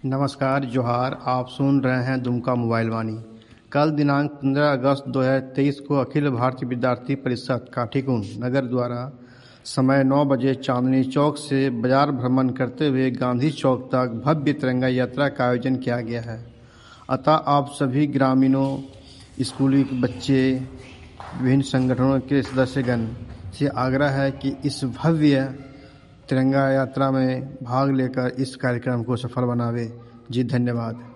नमस्कार जोहार। आप सुन रहे हैं दुमका मोबाइल वाणी। कल दिनांक 15 अगस्त 2023 को अखिल भारतीय विद्यार्थी परिषद काठीकुंड नगर द्वारा समय 9 बजे चांदनी चौक से बाजार भ्रमण करते हुए गांधी चौक तक भव्य तिरंगा यात्रा का आयोजन किया गया है। अतः आप सभी ग्रामीणों, स्कूली बच्चे, विभिन्न संगठनों के सदस्यगण से आग्रह है कि इस भव्य तिरंगा यात्रा में भाग लेकर इस कार्यक्रम को सफल बनावे। जी धन्यवाद।